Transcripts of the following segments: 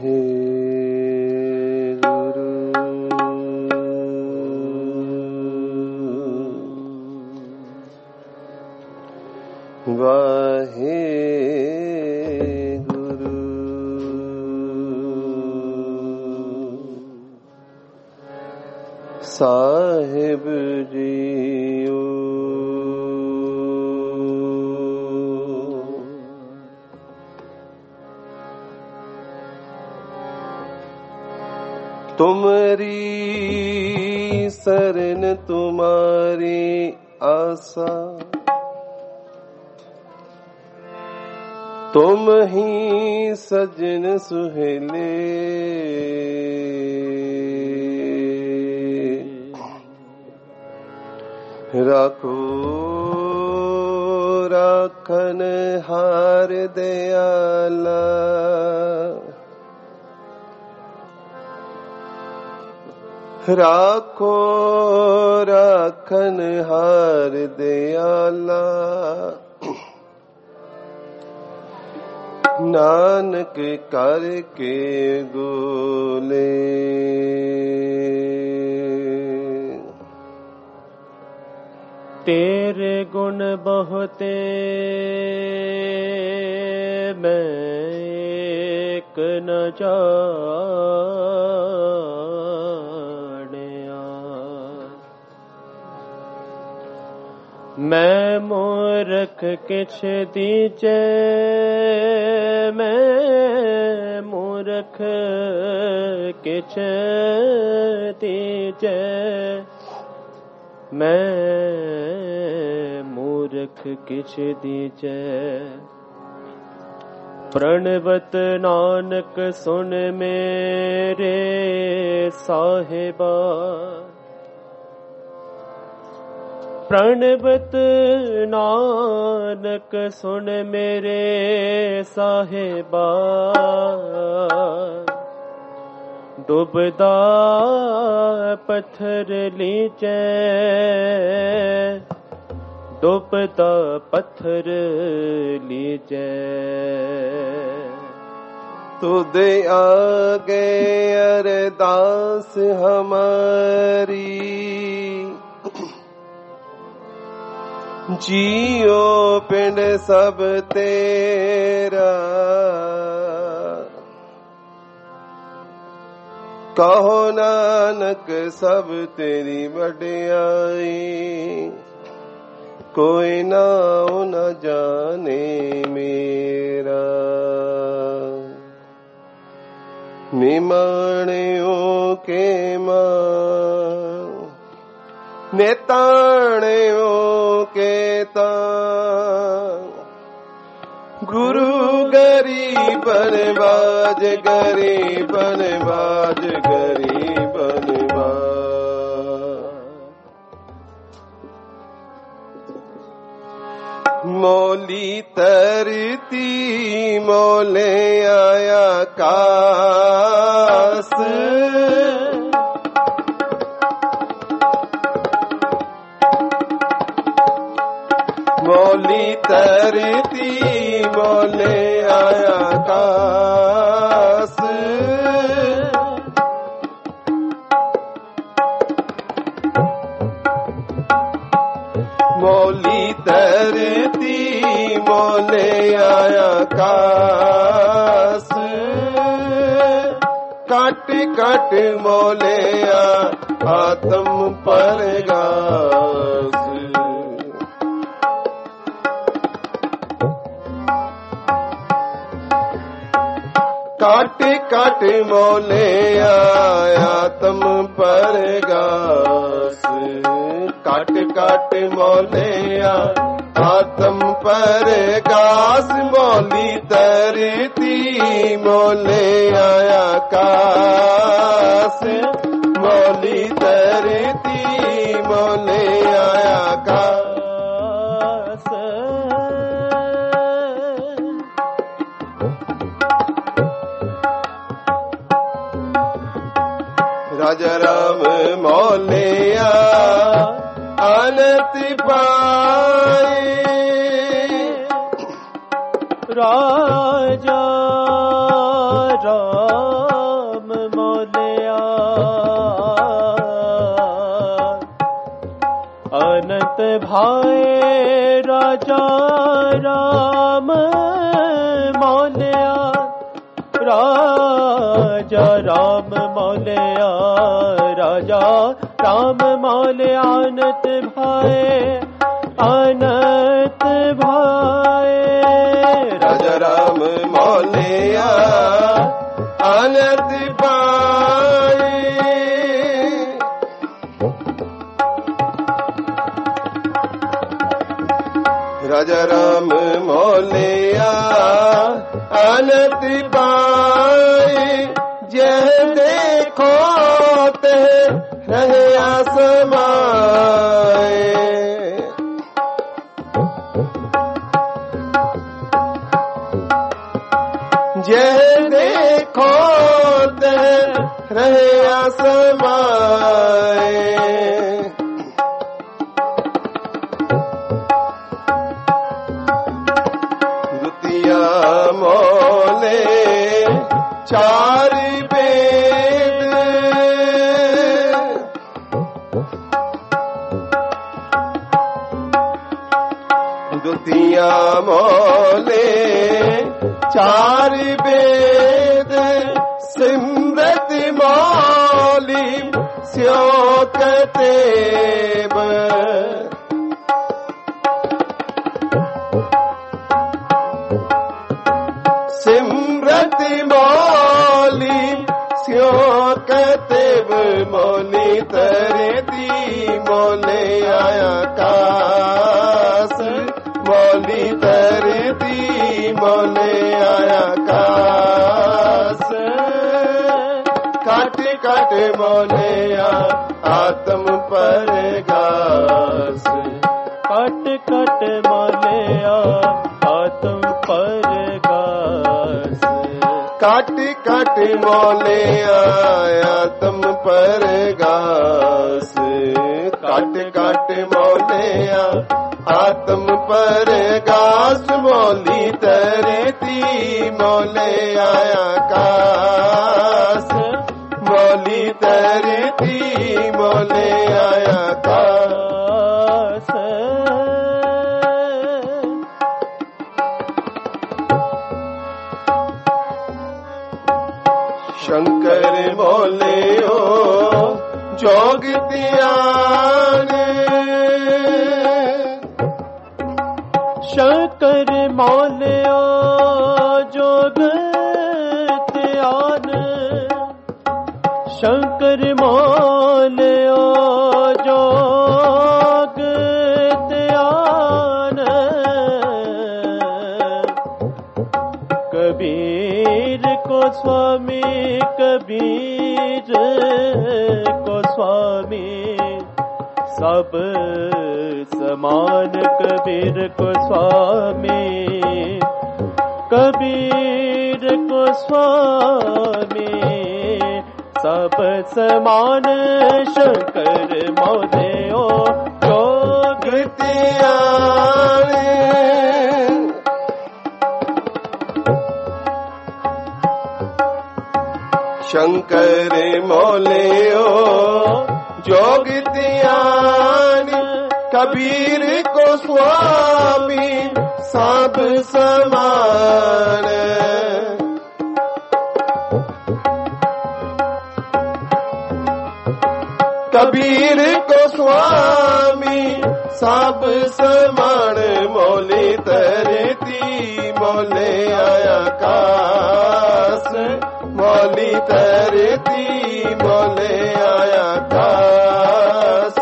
ਸਾਹਿਬ JIO ਤੁਮਰੀ ਸਰਨ ਤੁਮਾਰੀ ਆਸਾ ਤੁਮ ਹੀ ਸਜਣ ਸੁਹੇਲੇ ਰਾਖੋ ਰਾਖਨ ਹਾਰ ਦਿਆਲਾ ਰਾਖੋ ਰਾਖਨ ਹਾਰ ਦਿਆਲਾ ਨਾਨਕ ਕਰਕੇ ਗੋਲੇ ਤੇਰੇ ਗੁਣ ਬਹੁਤੇ ਮੈਂ ਏਕ ਨ ਜਾਣਿਆ ਮੈਂ ਮੂਰਖ ਕਿਛ ਦੀਜੈ ਮੈਂ ਮੂਰਖ ਕਿਛ ਦੀਜੈ ਮੈਂ ਮੂਰਖ ਕਿਛ ਦੀਜੈ ਪ੍ਰਣਵਤ ਨਾਨਕ ਸੁਨ ਮੇਰੇ ਸਾਹਿਬਾ ਪ੍ਰਣਵਤ ਨਾਨਕ ਸੁਨ ਮੇਰੇ ਸਾਹਿਬਾ ਡੁੱਬਦਾ ਪੱਥਰ ਲੀਚੈ ਡੁੱਬਦਾ ਪੱਥਰ ਲੀਚੈ ਤੁਧ ਆਗੇ ਅਰਦਾਸ ਹਮਾਰੀ ਜੀਓ ਪਿੰਡ ਸਭ ਤੇਰਾ ਕਹੋ ਨਾਨਕ ਸਭ ਤੇਰੀ ਵਡਿਆਈ ਕੋਈ ਨਾਉ ਨ ਜਾਣੇ ਮੇਰਾ ਨਿਮਾਣਿਓ ਕੇ ਮਾਂ ਨੇਤਾਣਿਓ ਕੇ ਤਾਂ ਗੁਰੂ ਗਰੀਬਨ ਬਾਜ ਗਰੀਬਨ ਬਾਜ ਗਰੀਬਨ ਬਾਜ ਮੋਲੀ ਤਰਤੀ ਮੋਲੇ ਆਇਆ ਕਾਸ ਮੋਲੀ ਤਰਤੀ ਮੋਲੇ ਆਇਆ ਕਾਸ ਮੋਲੀ ਤਰਤੀ ਮੋਲੇ ਆਇਆ ਕਾਸ ਕੱਟ ਕੱਟ ਮੋਲਿਆ ਆਤਮ ਪਰਗਾਸ ਕਾਟ ਕਾਟ ਮੋਲਿਆ ਆਤਮ ਪਰਗਾਸ ਕਾਟ ਕਾਟ ਮੋਲਿਆ ਆਤਮ ਪਰਗਾਸ ਮੋਲੀ ਤਰਤੀ ਮੋਲਿਆ ਆਕਾਸ ਮੋਲੀ ਤਰਤੀ ਮੋਲਿਆ ਆਕਾਸ ਰਾਜਾ ਰਾਮ ਮੋਲਿਆ ਅਨੰਤ ਪਾਏ ਰਾਜਾ ਰਾਮ भाए राजा राम मौलिया, राजा राम मौलिया, राजा राम मौलिया, अनत भाए अनत भाए, राजा राम मौलिया अनत भाए, राजा राम मौलिया अनत पाए, जह देखो ते रहे आसमाए, जह देखो ते रहे आसमाए, मोले चार वेद, दुतिया मोले चार वेद, सिमरत मौली स्योकतेब, सिमरत मौली स्योकतेब, मौली तरती मोले आया कास, मौली तरती मोले आया कास, काट काट मोले आत्म परगास, कट कट मोले आत्म परगास, काट काट मोले आत्म परगास, काट काट मोले आत्म परगास, मौली तरती मोले आया कास, मौली तरती मोले आया कास, शंकर मोले ओ जोगतियाने, शंकर मोले ओ जोगतियाने, शंकर मोले ओ जोगतियाने, कबीर को स्वामी, कबीर को स्वामी, सब समान कबीर को स्वामी, कबीर को स्वामी, सब समान, शंकर मोले ओ जोगतियाने, शंकर मोले ओ जोगतियाने, कबीर को स्वामी सब समान, कबीर को स्वामी सब समान, मौली तरती मोले आया कास, मौली तरती मोले आया कास,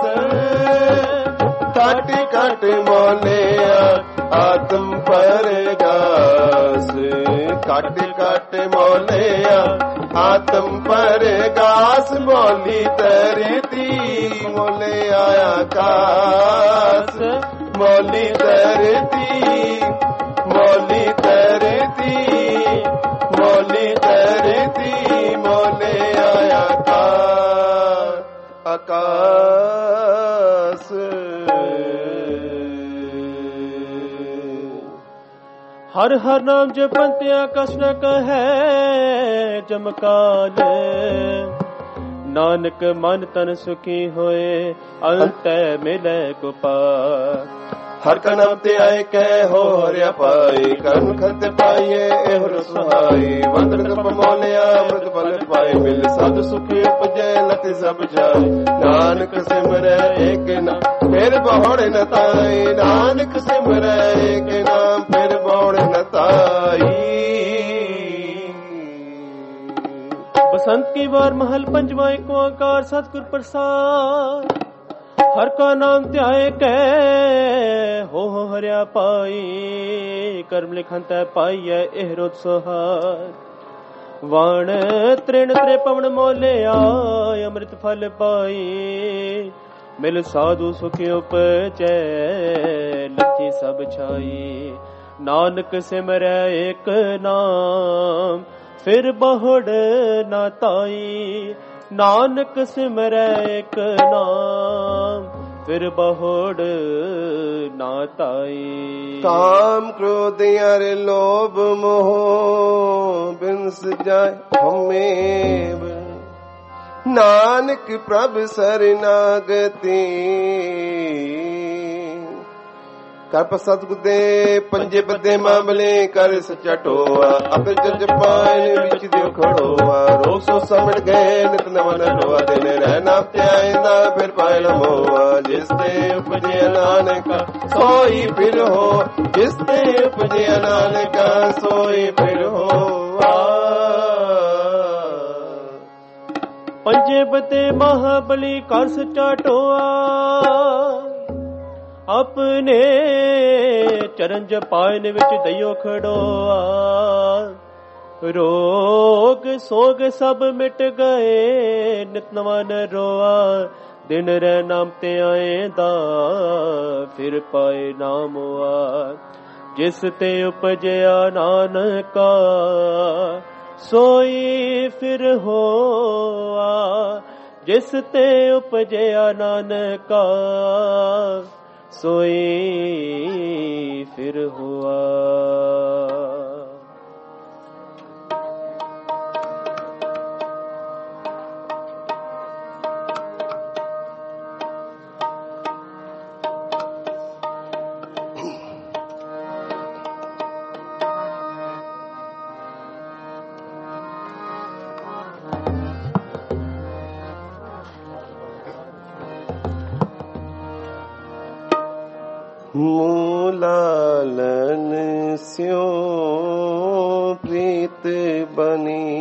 काट काट मोले आत्म परगास, काट काट मोले आत्म परगास, मौली तरती मोले आया कास, मौली तरती, मौली तरती, मौली तरती मोले आया आकाश, हर हर नाम जपंत्या कष्ट कहे जमकाल, ਨਾਨਕ ਮਨ ਤਨ ਸੁਖੀ ਹੋਏ, ਅੰਤੈ ਮਿਲੈ ਗੋਪਾਲ। ਹਰ ਕਾ ਨਾਮ ਤੇ ਆਏ ਕਹਿ ਹੋ ਹਰਿਆ ਪਾਈ, ਕਰਮ ਖਤ ਪਾਈਏ ਇਹ ਰਸਹਾਈ। ਵੰਦਨ ਕਪ ਮੋਲਿਆ ਅੰਮ੍ਰਿਤ ਫਲ ਪਾਏ, ਮਿਲ ਸਾਧ ਸੁਖੀ ਉਪਜੈ ਲਤਿ ਸਭ ਜਾਏ। ਨਾਨਕ ਸਿਮਰੈ ਏਕ ਨਾਮ ਫਿਰ ਬਹੁੜ ਨ ਤਾਈ, ਨਾਨਕ ਸਿਮਰੈ ਏਕ ਨਾਮ ਫਿਰ ਬਹੁੜ ਨ ਤਾਈ। बसंत की बार महल पंचवा एक ओंकार सतगुर प्रसाद। हर का नाम ध्याए कह हो हरिया पाई, कर्म लिखन तै पाइय एह रोज सोहार। वाण तृण त्रे पवन मोले आय, अमृत फल पाई। मिल साधु सुख उपजै लथी सब छाई। नानक सिमरै एक नाम फिर बहुड़ न ताई। नानक सिमरै एक नाम फिर बहुड़ न ताई। काम क्रोध अर लोभ मोह बिंस जाय हमें, नानक प्रभ शरणागति। ਕਰ ਸਤਿਗੁਰ ਦੇ ਪੰਜੇ ਬੱਦੇ ਮਾਮਲੇ ਕਰ ਸੱਚਾ ਟੋਆ। ਅਬਰ ਜਜ ਪਾਇਨ ਵਿੱਚ ਦਿਓ ਖੜੋਆ, ਰੋਗ ਸੋ ਸਮਝ ਗਏ ਨਿਤ ਨਵਾਂ ਨੋਆ। ਦਿਨ ਰਹਿਣਾ ਪਿਆਇਂਦਾ ਫਿਰ ਪਾਇਣ ਮੋਆ, ਜਿਸ ਤੇ ਉਪਜਿਆ ਨਾਨਕਾ ਸੋਈ ਫਿਰ ਹੋ। ਜਿਸ ਤੇ ਉਪਜਿਆ ਨਾਨਕਾ ਸੋਈ ਫਿਰ ਹੋਆ। ਪੰਜੇ ਬੱਦੇ ਮਹਾਬਲੀ ਕਰ ਸੱਚਾ ਟੋਆ, अपने चरण जपायन विच दइयो खड़ोआ। रोग सोग सब मिट गए नित नवा न रोआ। दिन रै नाम ते आएंदा फिर पाए नाम हुआ। जिस ते उपजया नानका सोई फिर होआ। जिस ते उपजया नानका सोई फिर हुआ। मूलालन स्यों प्रीत बनी,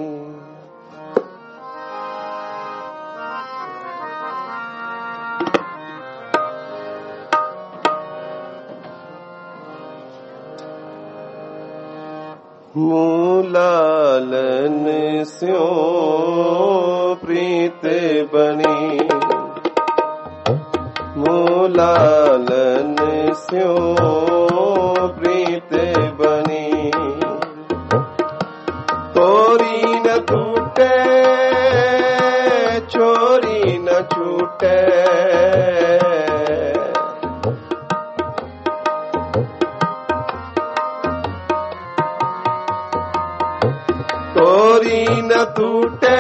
मूलालन स्यों प्रीत बनी। मूलालन स्यों प्रीत बनी, तोरी न टूटे छोरी न छूटे। तोरी न टूटे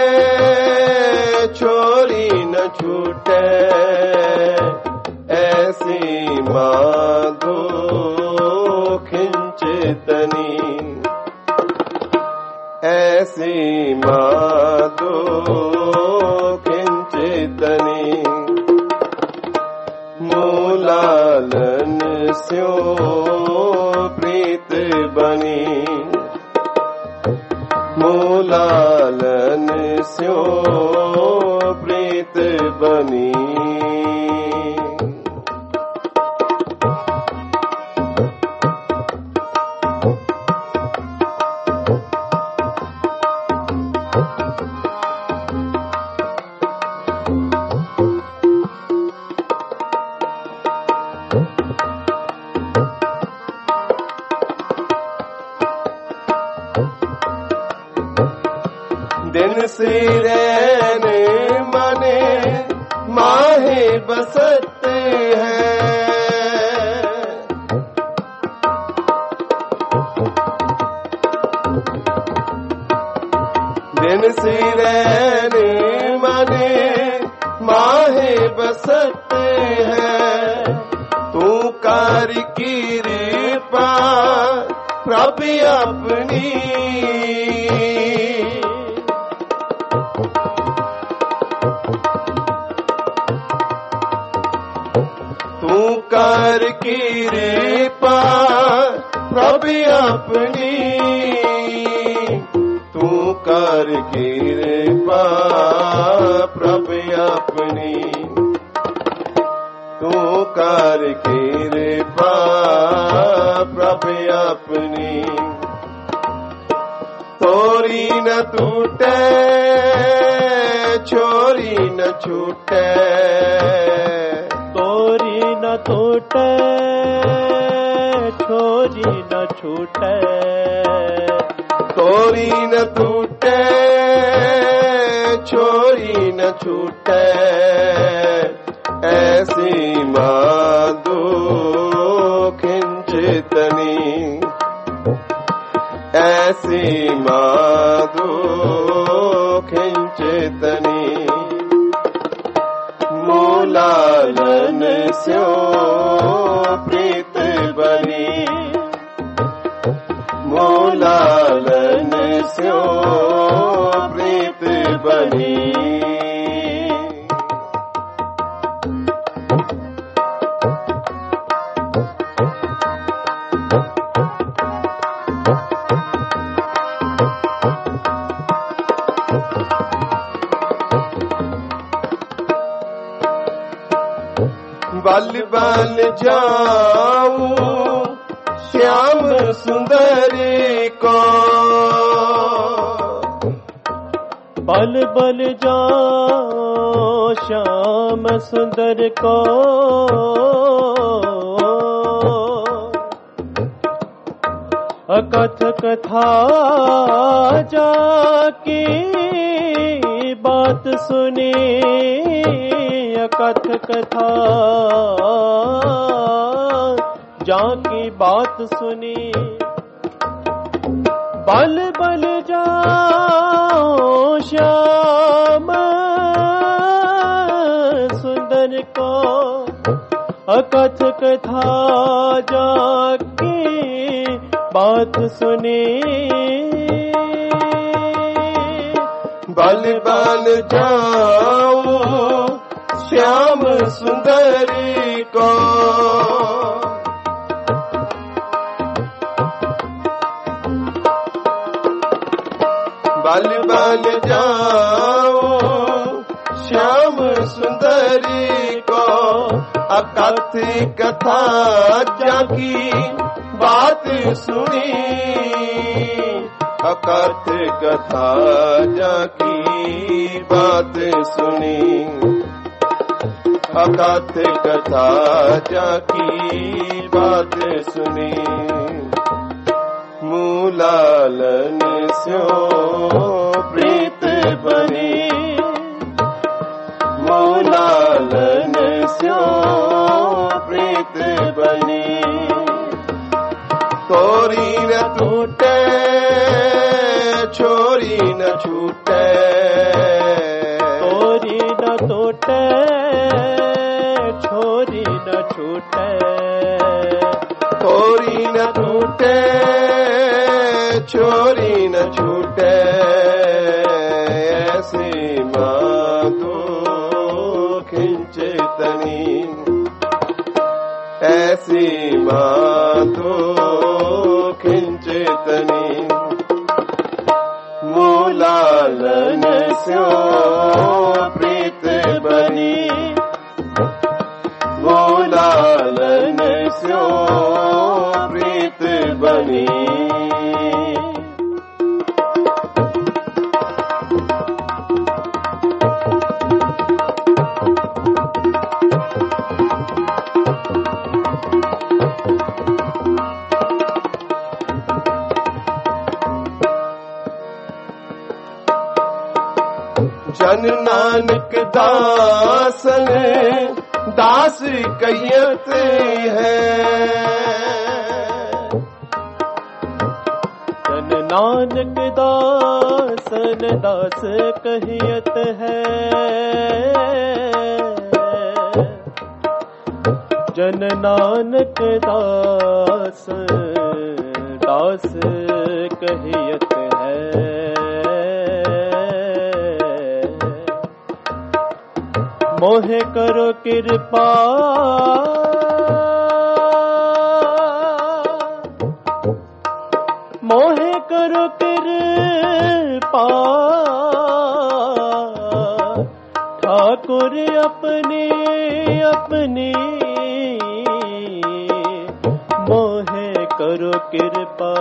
छोरी न छूटे, ऐसी माधो खिंचतनी। ऐसी माधो खिंचतनी, मूलालन स्यों प्रीत बनी। मूलालन स्यों प्रीत बनी। दिन सिरैन मने माहे बसते हैं। दिन सिरैन कार कृपा प्रभ अपनी तू कार कृपा प्रभ अपनी तू कार कृपा प्रभ अपनी तू कार कृपा प्रभ अपनी तोरी न टूटे छोरी न छूटे तोरी न टूटे छोरी न छूटे तोरी न टूटे छोरी न छूटे ऐसी माधु खिंचितनी ऐसी माधु खिंचितनी मूलालन स्यो प्रीत बनी मूलालन स्यो प्रीत बनी बल बल जाऊं श्याम सुंदरी को बल बल जाऊं श्याम सुंदर को अकथ कथा जाकी बात सुनी अकथ कथा जाकी बात सुनी बल बल जाओ श्याम सुंदर को अकथ कथा जाकी बात सुनी बल बल जाओ श्याम सुंदरी को बल बल जाओ श्याम सुंदरी को अकथ कथा जाकी बात सुनी अकथ कथा जाकी बात सुनी अकथ कथा जाकी बात सुनी मूलालन स्यो प्रीत बनी मूलालन स्यो प्रीत बनी तोरी न टूटे छोरी न छूटे तोरी न टूटे छोरी न छूटे तोरी न टूटे छोरी न छूटे ऐसी माधु खिंचितनी ऐसी माधु खिंचितनी मूलालन स्यो प्रीत बनी मूलालन स्यो प्रीत बनी जन नानक दासन दास कहियत है जन नानक दासन दास कहियत है जन नानक दास दास कहियत है। मोहे करो कृपा मोहे करो कृपा ठाकुर अपने अपने मोहे करो कृपा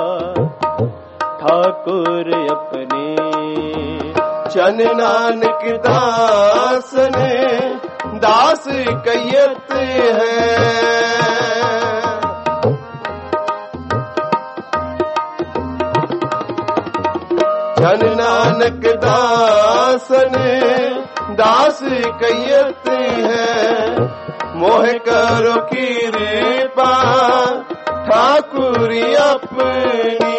ठाकुर अपने। जन नानक दास ने दास कहियत है। जन नानक दास ने दास कहियत है। मोह करो कृपा ठाकुर अपनी।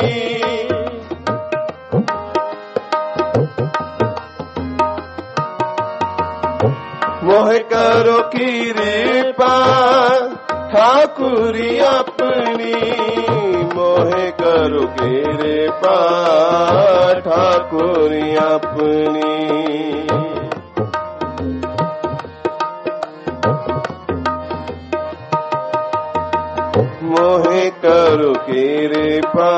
मोह करो कृपा ठाकुर अपनी। मोह करो कृपा ठाकुर अपनी। मोह करो कृपा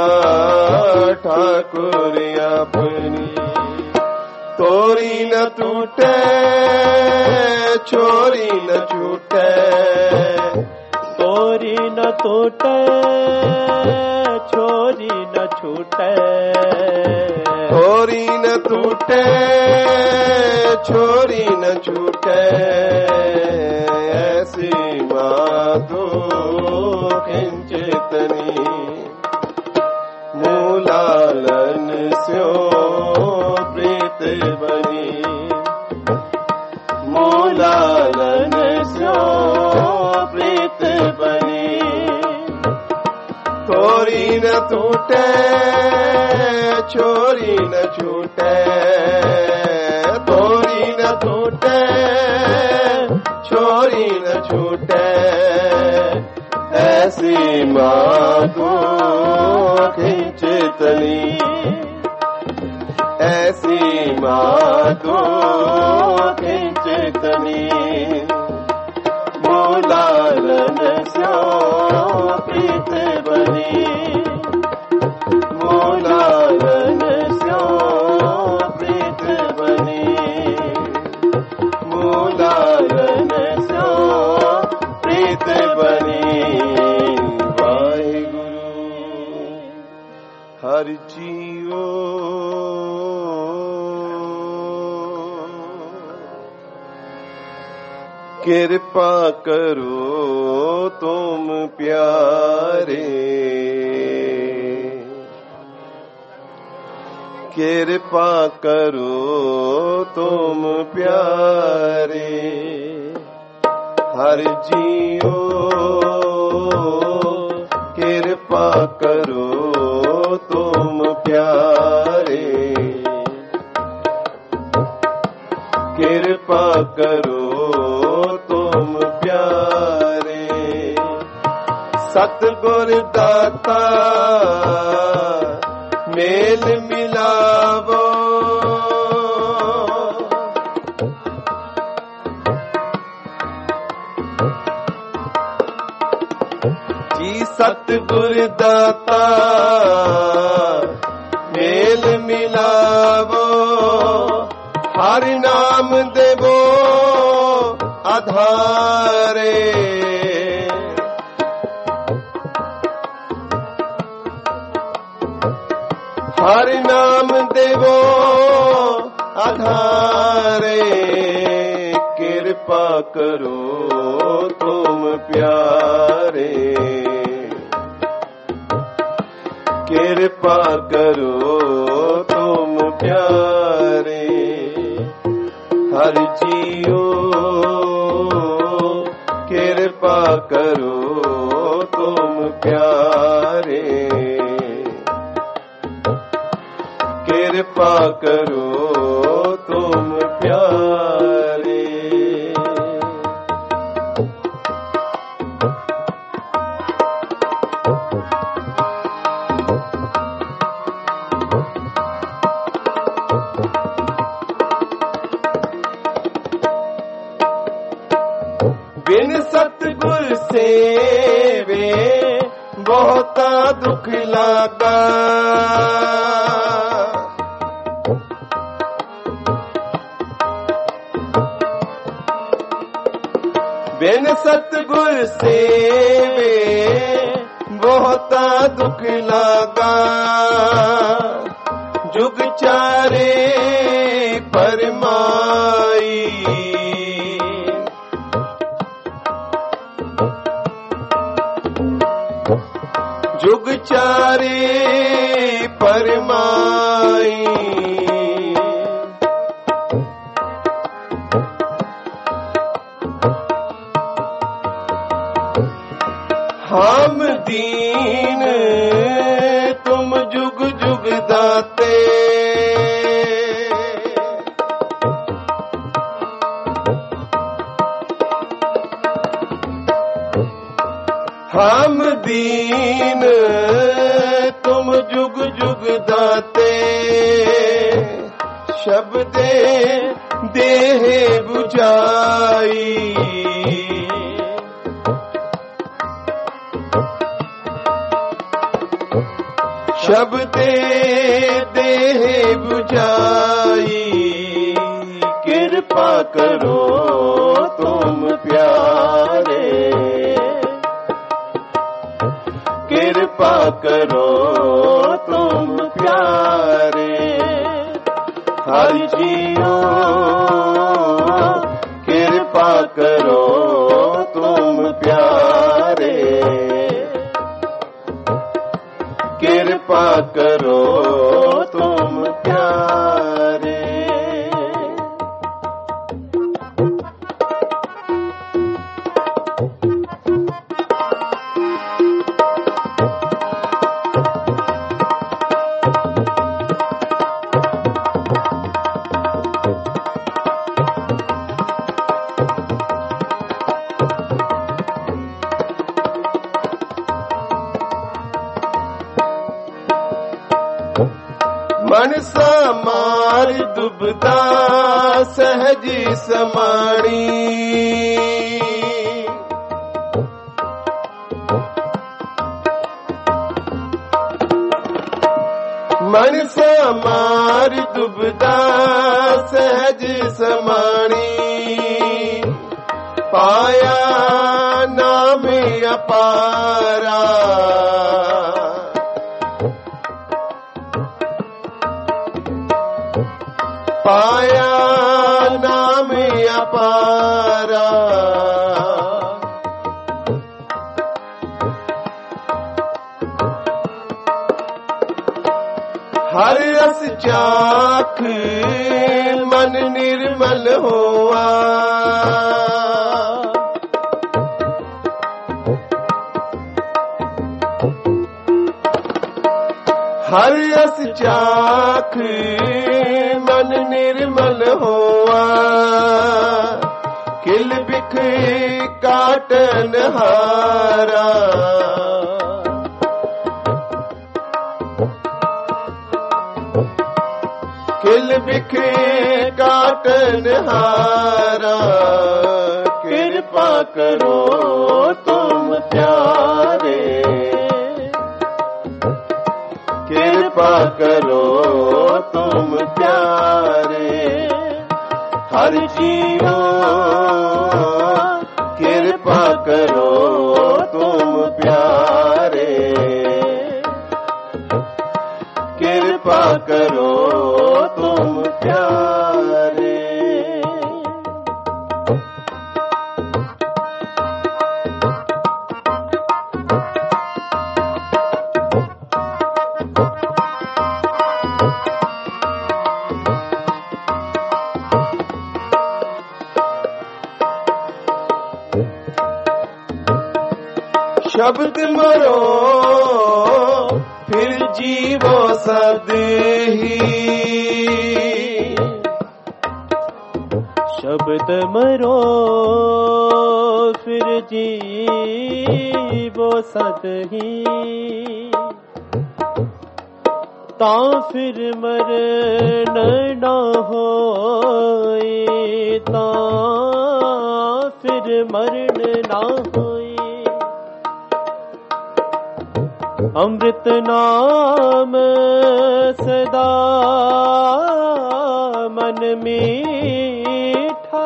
ठाकुर अपनी। तोरी न टूटे छोरी न छूटे। तोरी न टूटे छोरी न छूटे। तोरी न टूटे छोरी न छूटे। ऐसी माधो खिंचतनी मूलालन स्यो प्रीत बनी। मूलालन स्यो प्रीत बनी। तोरी न टूटे छोरी न छूटे। तोरी न टूटे छोरी न छूटे। ऐसी माधो खिंचतनी ऐसी माधो खिंचतनी। मूलालन स्यो प्रीत बनी। मूलालन स्यो प्रीत बनी। मूलालन स्यो प्रीत बनी। वाहिगुरु हरि जियो कृपा करो तुम प्यारे। कृपा करो तुम प्यारे। हर जियो कृपा करो तुम प्यारे। कृपा करो तुम प्यारे। सतगुर दाता मेल मिलावो। जी सतगुर दाता मेल मिलावो। हर नाम देवो आधारे। हर नाम देवो आधारे। कृपा करो तुम प्यारे। कृपा करो तुम प्यारे। हर जियो कृपा करो तुम प्यारे। कृपा करो तुम प्यारे। ਬਹੁਤਾ ਦੁੱਖ ਲਾਗਾ। ਬਿਨ ਸਤਿਗੁਰ ਸੇਵੇ ਬਹੁਤਾ ਦੁੱਖ ਲਾਗਾ। ਜੁਗ ਚਾਰੇ ਪਰਮਾਈ जुग चारे परमाई। हम दीन तुम जुग जुग दाते। हम दीन तुम जुग जुग दाते। शब्दे देह बुझाई शब्दे देह बुझाई। कृपा करो तुम प्यारे कृपा करो तुम प्यारे। हर जियो कृपा करो तुम प्यारे। कृपा करो तुम प्यारे। मनसा मार दुबदा सहज समाणी। मनसा मार दुबदा सहज समाणी। पाया नाम अपारा पाया नाम अपारा। हर रस चाख मन निर्मल होआ। हर रस चाख मन निर्मल होआ। किल बिख काटन हारा किल बिख काटन हारा। कृपा करो तुम प्यारे कृपा करो तुम प्यारे। हर जियो कृपा करो तुम प्यारे। कृपा करो तुम प्यारे। शब्द मरो फिर जीवो सद ही। शब्द मरो फिर जीवो सद ही। ता फिर मरण न होए ता फिर मरण ना होए। ਅੰਮ੍ਰਿਤ ਨਾਮ ਸਦਾ ਮਨ ਮੀਠਾ,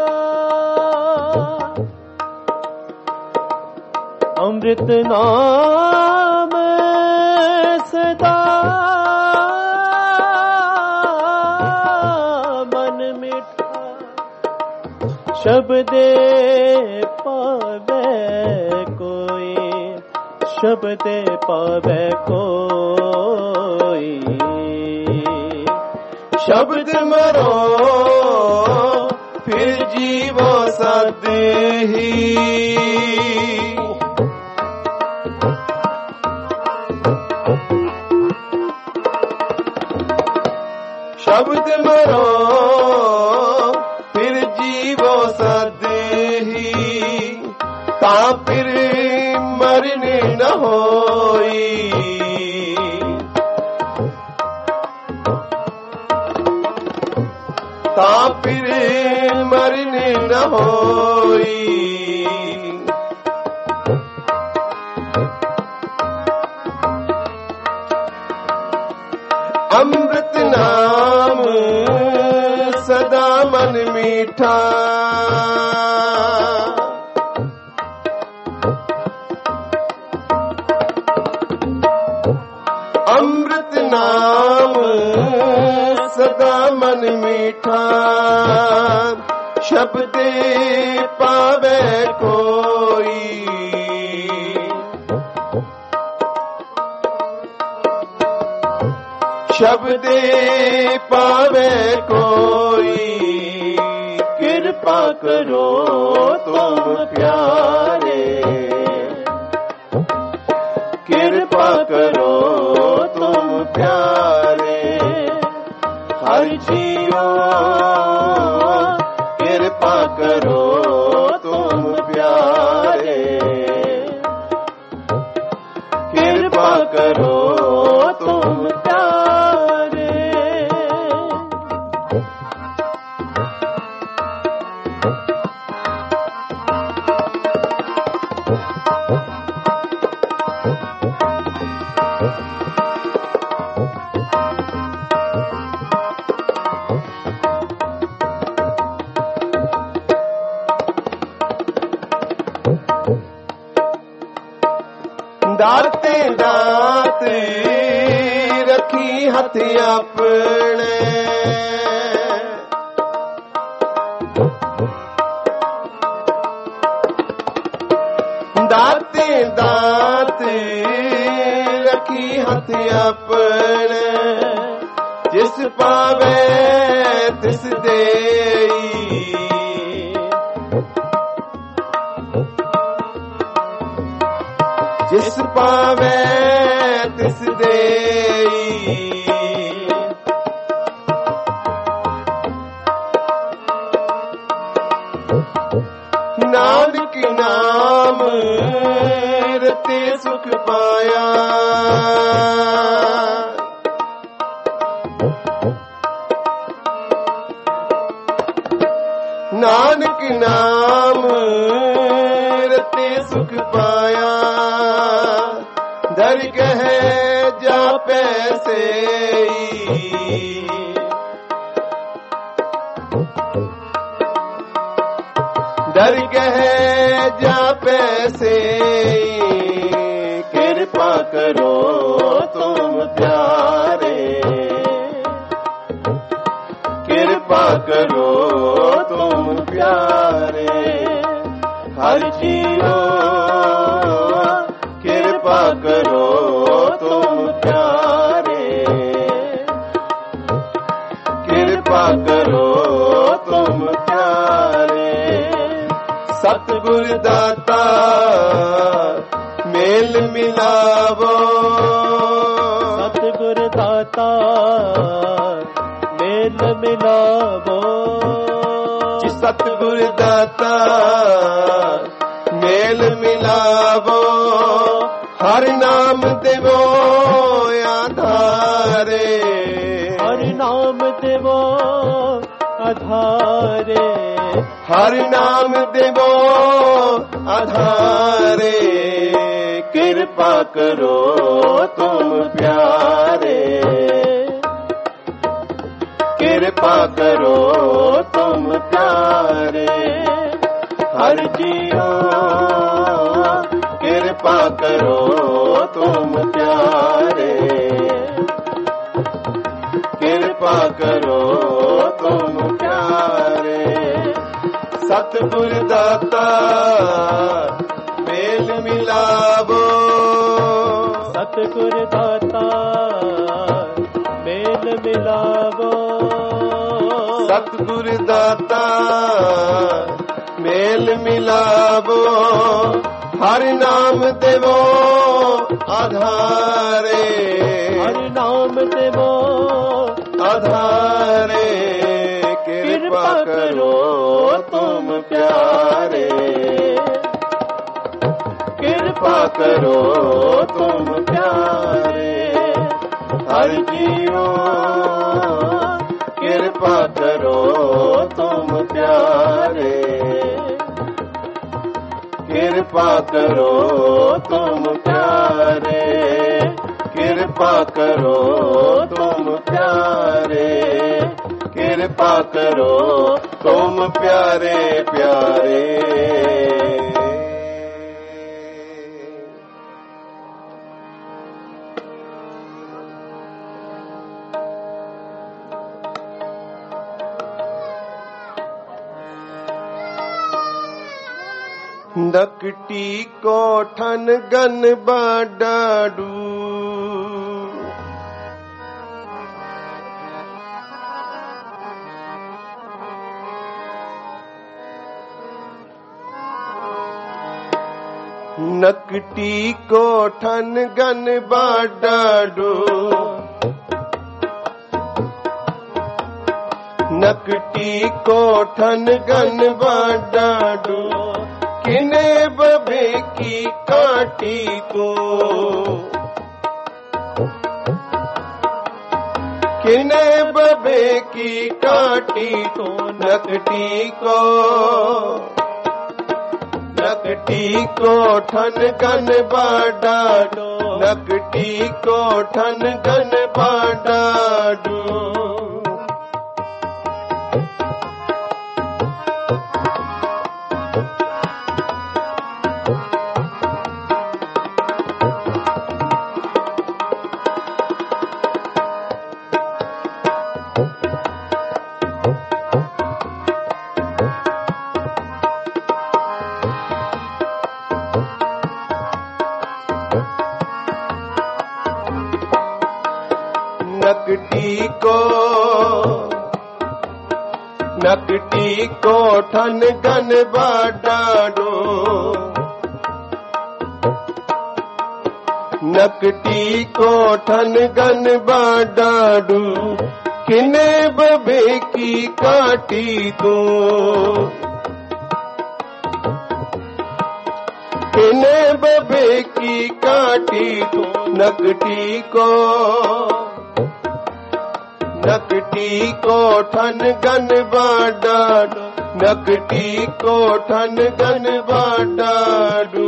ਅੰਮ੍ਰਿਤ ਨਾਮ ਸਦਾ ਮਨ ਮੀਠਾ, ਸ਼ਬਦੇ ਪਾਵੇ ਕੋਈ, ਸ਼ਬਦੇ ਪਾਵੇ ਕੋਈ, ਸ਼ਬਦ ਮਰੋ ਫਿਰ ਜੀਵੋ ਸਦ ਹੀ, ਸ਼ਬਦ ਮਰੋ ਫਿਰ ਜੀਵੋ ਸਦ ਹੀ, ਤਾਂ ਫਿਰ ਮਰਨ ਨ ਹੋਈ, ਤਾਂ ਫਿਰ ਮਰਨ ਨ ਹੋਈ। ਅੰਮ੍ਰਿਤ ਨਾਮ ਸਦਾ ਮਨ ਮੀਠਾ, ਅੰਮ੍ਰਿਤ ਨਾਮ ਸਦਾ ਮਨ ਮੀਠਾ, ਸ਼ਬਦੇ ਪਾਵੇ ਕੋਈ, ਸ਼ਬਦੇ ਪਾਵੇ ਕੋਈ, ਕਿਰਪਾ ਕਰੋ ਤੁਮ ਪਿਆਰੇ, ਕਿਰਪਾ ਕਰੋ ਤੁਮ ਪਿਆਰੇ, ਹਰ ਜੀਓ ਕਿਰਪਾ ਕਰੋ ਤੁਮ ਪਿਆਰੇ, ਕਿਰਪਾ ਕਰੋ ਤੁਮ ਪਿਆਰੇ। ਦਾਤੇ ਦਾਤ ਰੱਖੀ ਹੱਥ ਆਪਣੇ, ਦਾਤੇ ਦਾਤ ਰੱਖੀ ਹੱਥ ਆਪਣੇ, ਜਿਸ ਪਾਵੇ ਤਿਸ ਦੇਈ, ਜਿਸ ਪਾਵੇ ਤਿਸ ਦੇਈ, ਨਾਨਕ ਨਾਮ ਰਤੇ ਸੁਖ ਪਾਇਆ, ਨਾਨਕ ਨਾਮ ਰਤੇ ਸੁਖ ਪਾਇਆ, ਦਰਗਹ ਜਾਪੈ ਸੇਈ, ਦਰਗਹ ਜਾਪੈ ਸੇਈ, ਕਿਰਪਾ ਕਰੋ ਤੁਮ ਪਿਆਰੇ, ਕਿਰਪਾ ਕਰੋ ਤੁਮ ਪਿਆਰੇ, ਹਰ ਜੀਓ ਕਿਰਪਾ ਕਰੋ ਤੁਮ ਪਿਆਰੇ, ਕਿਰਪਾ ਕਰੋ ਤੁਮ ਪਿਆਰੇ। ਸਤਿਗੁਰ ਦਾਤਾ ਮੇਲ ਮਿਲਾਵੋ, ਸਤਿਗੁਰ ਦਾਤਾ ਮੇਲ ਮਿਲਾਵੋ, ਜਿਸ ਸਤਿਗੁਰ ਦਾਤਾ ਮੇਲ ਮਿਲਾਵੋ, ਹਰ ਨਾਮ ਦੇਵੋ ਆਧਾਰੇ, ਹਰ ਨਾਮ ਦੇਵੋ ਆਧਾਰੇ, ਹਰ ਨਾਮ ਦੇਵੋ ਆਧਾਰੇ, ਕਿਰਪਾ कृपा करो तुम प्यारे, कृपा करो तुम प्यारे, हर जियो कृपा करो तुम प्यारे, कृपा करो तुम प्यारे। सतगुर दाता मेल मिलावो, सतगुर दाता मेल मिलावो, सतगुर दाता मेल मिलावो, हरि नाम देवो आधारे, हरि नाम देवो आधारे, कृपा करो तुम प्यारे, कृपा करो तुम प्यारे, हर जियो कृपा करो तुम प्यारे, कृपा करो तुम प्यारे, कृपा करो तुम प्यारे, कृपा करो तुम प्यारे प्यारे। नकटी कोठन गन बाडाडू, नकटी कोठन गन बाडाडू, नकटी कोठन गन बाडाडू, किने बबे की काटी को, किने बबे की काटी को, नकटी को, नकटी कोठन गन बाडाडू, नकटी कोठन गन बाडाडू, नकटी को, नकटी कोठन गन बाडाडू, नकटी कोठन गन बाडाडू, किने बबे की काटी तू, किने बबे की काटी तू, नकटी को, नकटी कोठन गन बाडाडू, नकटी कोठन गन बाडाडू,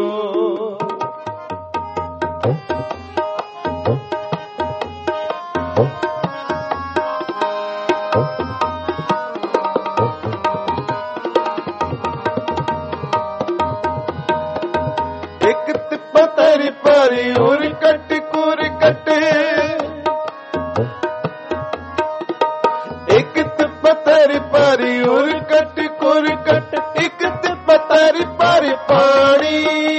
एक पतर पर उर कट कुर कटे, एक पतर पर उर कट कुर कट, एक पतर पर पानी,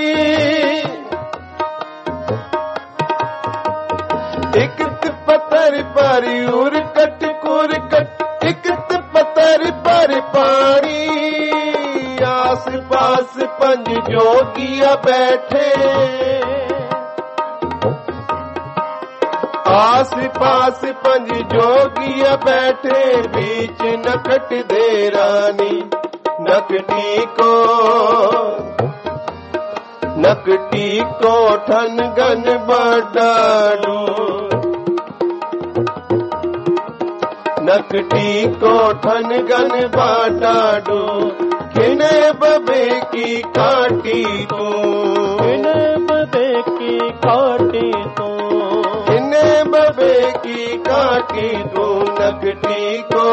एक पतर पर उर कट कुर कट, एक पतर पर पानी, आस पास पंज जोगिया बैठे, आस पास पंज जोगिया बैठे, बीच नकट दे रानी, नकटी को, नकटी कोठन गन बाडाडू, नकटी कोठन गन बाडाडू, किने बबे की काटी तू, किने बबे की काटी तू, किने बबे की काटी तू नकटी को,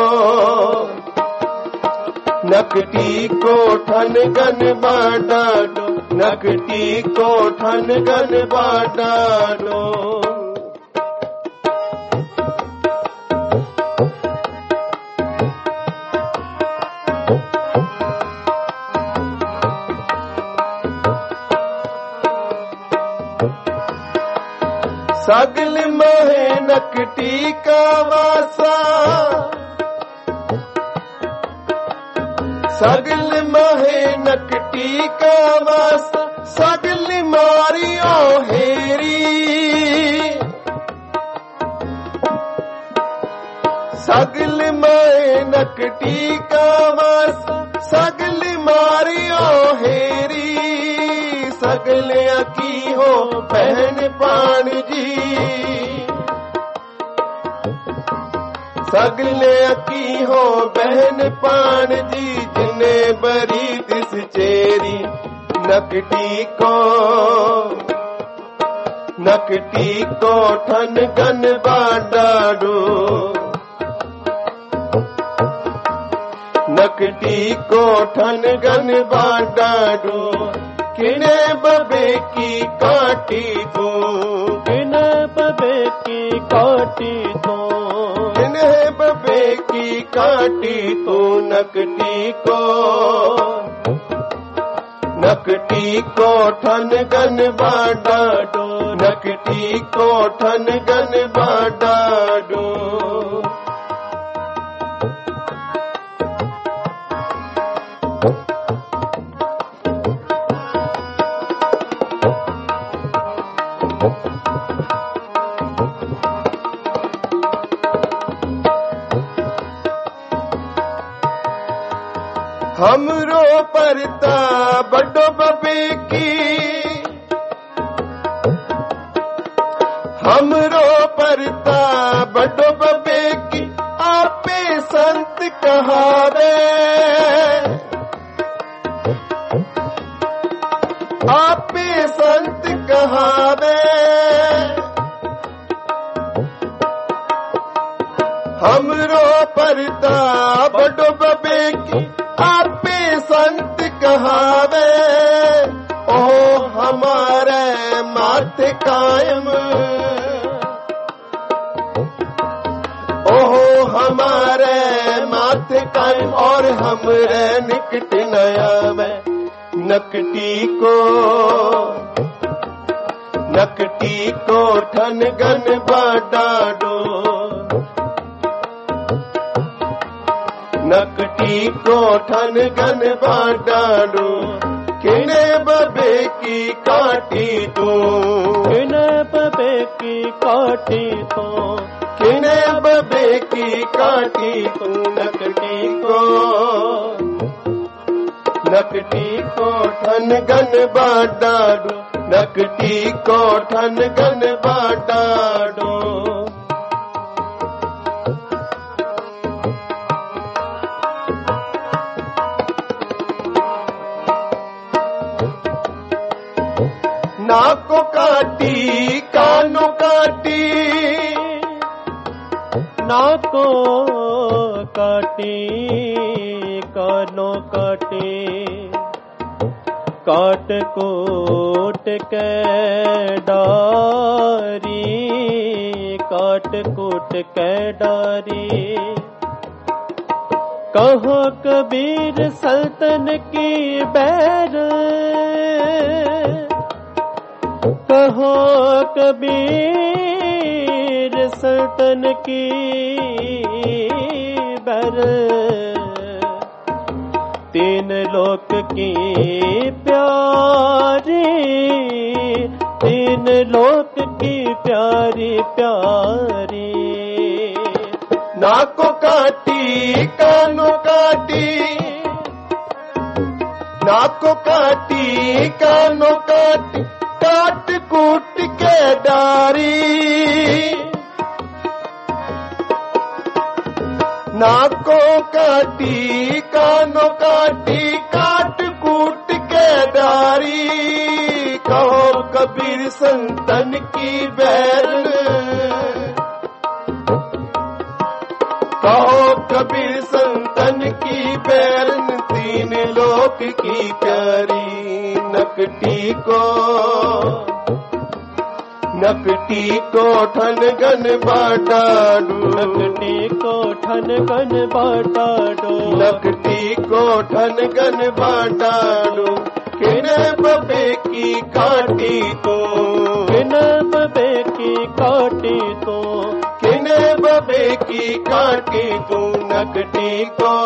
नकटी को ठन गन बाडाडो, नकटी को ठन गन बाडाडो। सगल महे नकटी का वासा, सगल महे नकटी का वासा, सगल मारियो हेरी, सगल महे नकटी का वासा, सगल मारियो हेरी, सगल की हो बहन पान जी, सगले की हो बहन पान जी, जिने बरी दिस चेरी नकटी को, नकटी को ठन गन बाडाडो, नकटी को ठन गन बाडाडो। किने बबे की काटी तू, किने बबे की काटी तू, किने बबे की काटी तू नकटी को, नकटी को ठन गन बाडाडो, नकटी को ठन गन बाडाडो। हमरो परता बड़ो बबे की, हमरो परता बड़ो बबे की, आपे संत कहावे, आपे संत कहावे, हमरो परता बड़ो बबे की, आपे संत कहावे, ओ हमारे माथे कायम, ओ हमारे माथे कायम, और हमरे निकट नया में नकटी को, नकटी को ठन गन बाडाडो, नकटी को ठन गन बाडाडो। किने बबे की काटी तू, किने बबे की काटी तू, किने बबे की काटी तू नकटी को, नकटी को ठन गन बाडाडो, नकटी को ठन गन बाडाडो। नाको काटी कानो काटी, नाको काटी कानो काटी, काट कोट के डारी, काट कोट के डारी। कहो कबीर सल्तन की बैर, कहो कबीर सल्तन की बर, तीन लोक की प्यारी, तीन लोक की प्यारी प्यारी। नाको काटी कानो काटी, नाको काटी कानो काटी, काट कूट के डारी। नाको काटी कानो काटी, काट कूट के डारी। कहो कबीर संतन की बैरन, कहो कबीर संतन की बैरन, तीन लोक की प्यारी नकटी को ठन गन बाटाडू, नकटी को ठन गन बाटाडू, नकटी को ठन गन बाटाडू, किने बबे की काटी तो, किने बबे की काटी तो, किने बबे की काटी तो, नकटी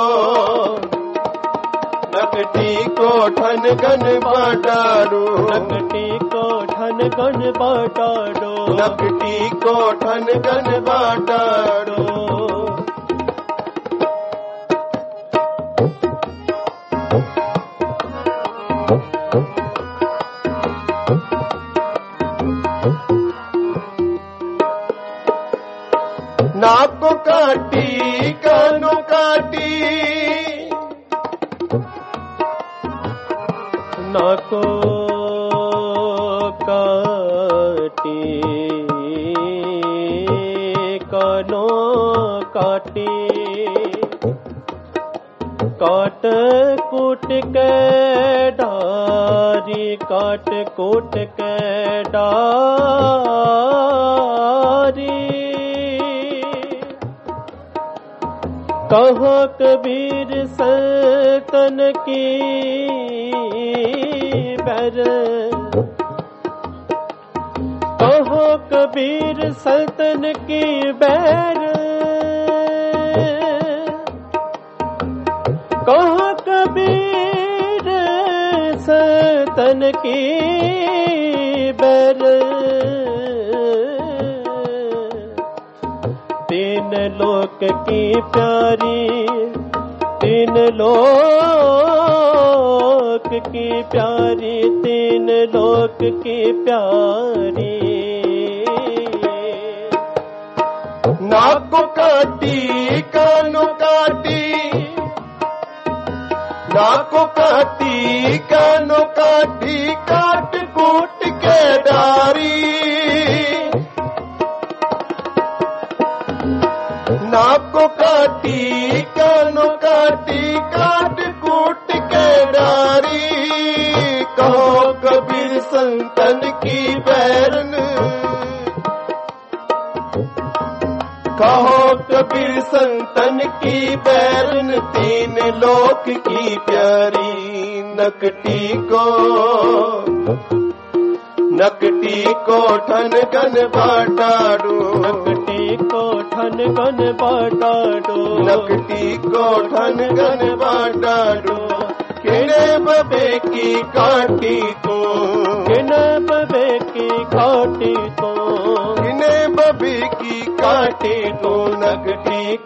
को ठन गन बाटाडू, नकटी को ठन गन बाटाडू, नकटी को ठन गन बाटाडू। नाक को काटी कानों काटी, नाको काटी कानो काटी, काट कूट के डारी, काट कूट के डारी, कहो कबीर संतन की बैर, कहो कबीर संतन की बैर, कहो कबीर संतन की बैर, तीन लोक की प्यारी, तीन लोक की प्यारी, तीन लोक की प्यारी, नाक को काटी कानों काटी, नाक को काटी कानों काटी, काट कूट के डारी, नाक को काटी कानों काटी, काट कूट के डारी, कहो कबीर संतन की बैरन, कहो कबीर संतन की बैरन, तीन लोक की प्यारी नकटी को ठन गन बाटाडू, नकटी को ठन गन बाटाडू, नकटी को ठन गन बाटाडू, किने बबे की काटी तो, किने बबे की काटी तो, किने बबे की काटी तो, नकटी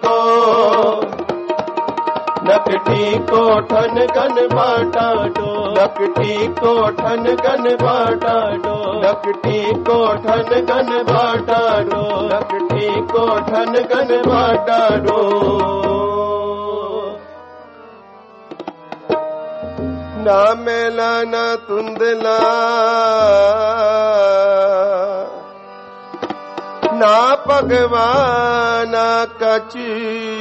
को ठन गन बाटाडू, नकटी को ठन गन बाटाडू, नकटी को ठन गन बाटाडू, नकटी को ठन गन बाटाडू। ना मेला ना तुंदला, ना भगवाना कची,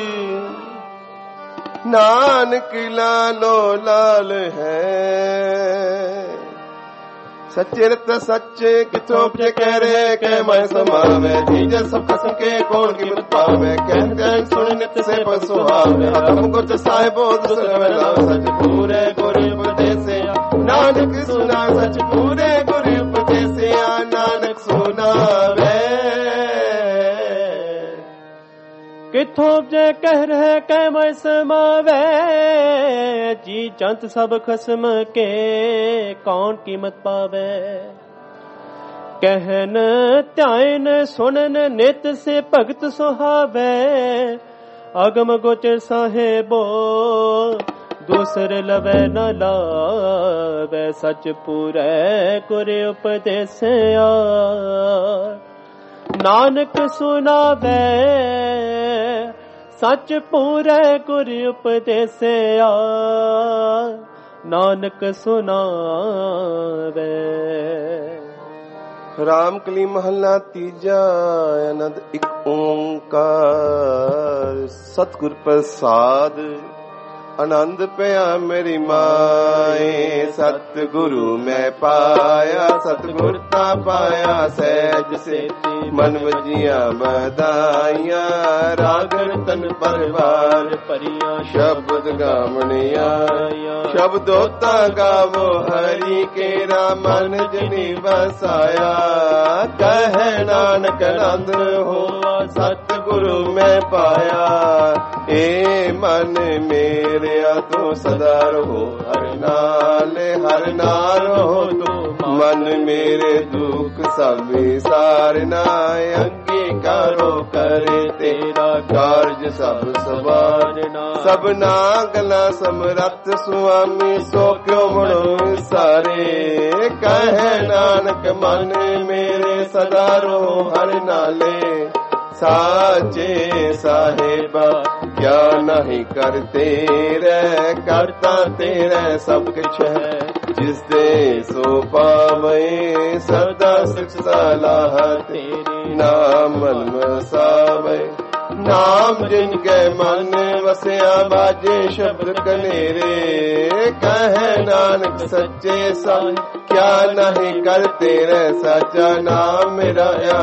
नानक लालो लाल है, सच्चे रत सच्चे किथों पे कह रहे के मैं समावे, जीजे सब कसम के कौन कीमत पावे, कहते सुन नित से पसुहावे, हमको तो साहिबो दुसरवेला, सच पूरे गुरु उपदेसे नानक सुना, सच पूरे गुरु उपदेसे नानक सुनावे। किथों जे कह रहे कै मैं समावे, जी जंत सब खसम के कौन कीमत पावे, कहन त्यान सुनन नित से भगत सुहावे, अगम गोचर साहेबो दूसरे लवे न लावे, सच पूरे कुरे उपदेसिया नानक सुनावे, सच पूरे गुर उपदेसिया नानक सुनावे। ਰਾਮ ਕਲੀ ਮਹੱਲਾ ਤੀਜਾ। ਆਨੰਦ ਇੱਕ ਓੰਕਾਰ ਸਤਿਗੁਰ ਪ੍ਰਸਾਦ। ਆਨੰਦ ਪਿਆ ਮੇਰੀ ਮਾਏ ਸਤਿਗੁਰੂ ਮੈਂ ਪਾਇਆ। ਸਤਿਗੁਰ ਤਾਂ ਪਾਇਆ ਸਹਿਜ ਸੇਤੀ ਮਨ ਵਜੀਆਂ ਵਧਾਈਆਂ। ਰਾਗ ਰਤਨ ਪਰਵਾਰ ਭਰੀਆਂ ਸ਼ਬਦ ਗਾਵਣੀਆਂ। ਸ਼ਬਦੋ ਤਾਂ ਗਾਵੋ ਹਰੀ ਕੇਰਾ ਮਨ ਜਨੀ ਵਸਾਇਆ। ਕਹਿ ਨਾਨਕ ਆਨੰਦ ਹੋਆ ਸਤਿਗੁਰੂ ਮੈਂ ਪਾਇਆ। ਏ ਮਨ ਮੇਰੇ ਤੂੰ ਸਦਾ ਰਹੋ ਹਰ ਨਾਲ ਰਹੋ ਤੂੰ। ਮਨ ਮੇਰੇ ਦੁੱਖ ਸਭ ਵਿਸਾਰਨਾ। ਅੰਗੀਕਾਰੋ ਕਰੇ ਤੇਰਾ ਕਾਰਜ ਸਭ ਸਵਾਰਨਾ। ਸਭਨਾ ਗੱਲਾਂ ਸਮਰੱਥ ਸੁਆਮੀ ਸੋ ਕਿਉ ਮਣੋ ਸਾਰੇ। ਕਹਿ ਨਾਨਕ ਮਨ ਮੇਰੇ ਸਦਾ ਰਹੋ ਹਰ ਨਾਲੇ। ਸਾਚੇ ਸਾਹਿਬਾ ਕਿਆ ਨਹੀਂ ਕਰ ਤੇਰੇ। ਕਰਤਾ ਤੇਰੇ ਸਭ ਕੁਛ ਹੈ ਜਿਸ ਦੇ ਸੋ ਪਾਵੇ। ਸਦਾ ਸਿਖ ਸਲਾਹ ਤੇਰੀ ਨਾਮ ਮਨ ਵਸਾਵੇ। ਨਾਮ ਜਿਨ ਕੇ ਮਨ ਵਸਿਆ ਬਾਜੇ ਸ਼ਬਦ ਕਨੇਰੇ। ਕਹਿ ਨਾਨਕ ਸੱਚੇ ਸਾਹਿਬ ਕਿਆ ਨਹੀਂ ਕਰ ਤੇਰੇ। ਸਾਚਾ ਨਾਮ ਮੇਰਾ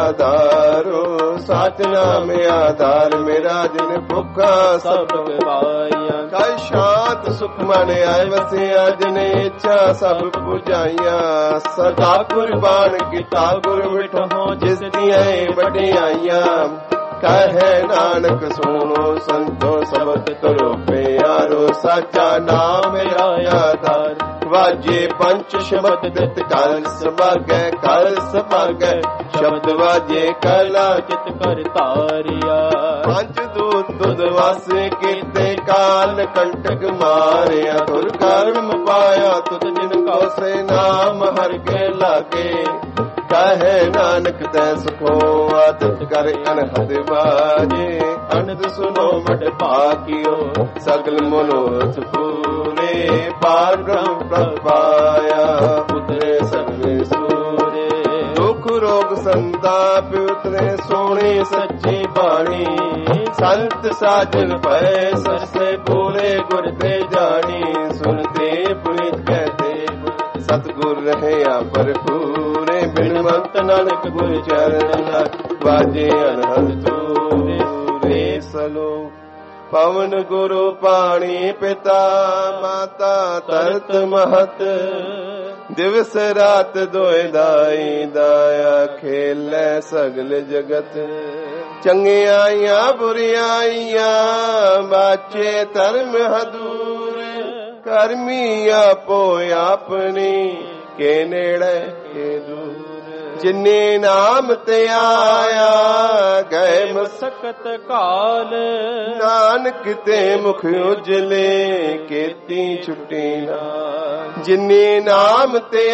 ਆਧਾਰੋ। ਸਾਚ ਨਾਮ ਆਧਾਰ ਮੇਰਾ ਜਿਨ ਭੁੱਖਾ ਸਭ ਗਵਾਈਆਂ। ਕੈ ਸ਼ਾਂਤ ਸੁਖ ਮਨ ਆਏ ਵਸਿਆ ਜਿਨ ਇੱਛਾ ਸਭ ਪੁਜਾਈਆਂ। ਸਦਾ ਕੁਰਬਾਨ ਕੀਤਾ ਗੁਰ ਮਿਠੋ ਜਿਸ ਦੀਆਂ ਵਡਿਆਈਆਂ। ਕਹਿ ਨਾਨਕ ਸੁਣੋ ਸੰਤੋ ਸਬਦ ਕਰੋ ਪਿਆਰੋ। ਸਾਚਾ ਨਾਮ ਮੇਰਾ ਆਧਾਰ ਵਾਜੇ ਪੰਚ ਸ਼ਬਦ ਦਿੱਤ ਕਲ ਸਭਾਗੈ। ਕਲ ਸਭਾਗੈ ਸ਼ਬਦ ਵਾਜੇ ਕਲਾ ਚਿਤ ਕਰ ਧਾਰਿਆ। ਪੰਜ ਦੂਤ ਦੁਧ ਵਾਸੇ ਕੀਤੇ ਕਾਲ ਕੰਟਕ ਮਾਰਿਆ। ਤੁਰ ਕਰਮ ਪਾਇਆ ਤੁਧ ਜਿਨ ਕੋ ਸੇ ਨਾਮ ਹਰਿ ਕੇ ਲਾਗੇ। ਕਹਿ ਨਾਨਕ ਤੈ ਸੁਖੋ ਆਦਤ ਕਰ ਅਨਹਦ ਬਾਜੇ। ਅਨੰਦ ਸੁਨੋ ਮਟ ਭਾਕਿਓ ਸਗਲ ਮਨੋਰਥ ਪੂਰੇ। ਪਾਰ ਬ੍ਰਹਮ ਪ੍ਰਭ ਪਾਇਆ ਉਤਰੇ ਸਰਵੇ ਸੂਰੇ। ਦੁਖ ਰੋਗ ਸੰਤਾਪ ਉਤਰੇ ਸੋਹਣੀ ਸੱਚੀ ਬਾਣੀ। ਸੰਤ ਸਾਜਨ ਪਏ ਸਰਸੇ ਪੂਰੇ ਗੁਰ ਤੇ ਜਾਣੀ। ਸੁਨਤੇ ਪੁਨੀਤ ਕਹਤੇ ਸਤਿਗੁਰ ਰਹਿਆ ਭਰਪੂਰੇ। ਬਿਨ ਮੰਤ ਨਾਨਕ ਗੁਰ ਚਰਨ ਵਾਜੇ ਅਨਹਦ ਤੂਰੇ। ਸਲੋਕ ਪਵਨ ਗੁਰੂ ਪਾਣੀ ਪਿਤਾ ਮਾਤਾ ਤਰਤ ਮਹਤ। ਦਿਵਸ ਰਾਤ ਦੋਇ ਦਾਈ ਦਾਇਆ ਖੇਲੇ ਸਗਲ ਜਗਤ। ਚੰਗਿਆਈਆਂ ਬੁਰਿਆਈਆਂ ਬਾਚੇ ਧਰਮ ਹਦੂਰ। ਕਰਮੀ ਆਪੋ ਆਪਣੀ ਕੇ ਨੇੜੇ ਕੇ ਦੂਰ। ਜਿਨੇ ਨਾਮ ਤੇ ਆਇਆ ਗਏ ਮਸਕਤ ਕਾਲ। ਨਾਨਕ ਤੇ ਮੁਖ ਉਜਲੇ ਕੀਤੀ ਛੁੱਟੀ ਨਾ। ਜਿਨੇ ਨਾਮ ਤੇ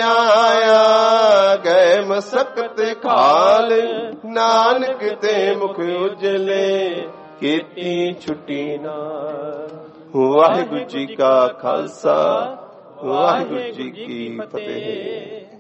ਆਇਆ ਗਏ ਮਸਕਤ ਕਾਲ। ਨਾਨਕ ਤੇ ਮੁਖ ਉਜਲੇ ਕੀਤੀ ਛੁੱਟੀ ਨਾ। ਵਾਹਿਗੁਰੂ ਜੀ ਕਾ ਖਾਲਸਾ ਵਾਹਿਗੁਰੂ ਜੀ ਕੀ ਫਤਿਹ।